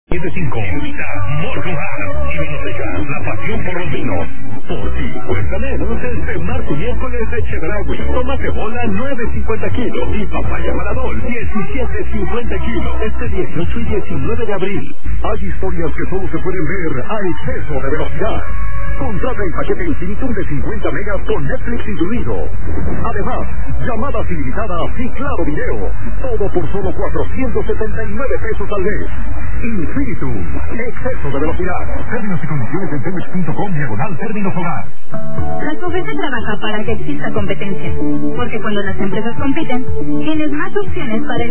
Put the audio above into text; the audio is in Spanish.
75. Invita Morgan y Vinoteca, la pasión por los vinos. Por ti cuesta menos este martes y miércoles de Chedraui. Tomate bola 9.50 kilos y papaya Maradol 17.50 kilos. Este 18 y 19 de abril. Hay historias que solo se pueden ver a exceso de velocidad. Contrata el paquete Infinitum de 50 megas con Netflix incluido. Además, llamadas ilimitadas y claro video. Todo por solo 479 pesos al mes. Infinitum, exceso de velocidad. Términos y condiciones en Telmex.com/términos hogar. La COFESE trabaja para que exista competencia, porque cuando las empresas compiten, tienes más opciones para